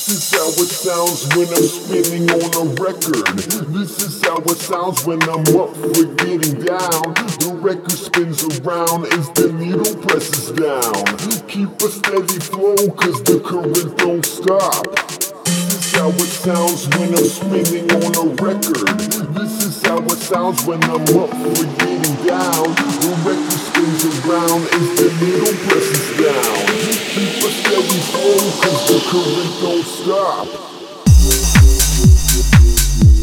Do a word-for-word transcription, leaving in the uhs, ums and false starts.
This is how it sounds when I'm spinning on a record. This is how it sounds when I'm up for getting down. The record spins around as the needle presses down. Keep a steady flow cause the current don't stop. This is how it sounds when I'm spinning on a record. This is how it sounds when I'm up for getting down. The record spins around as the needle presses down. Keep a steady flow cause the current don't stop.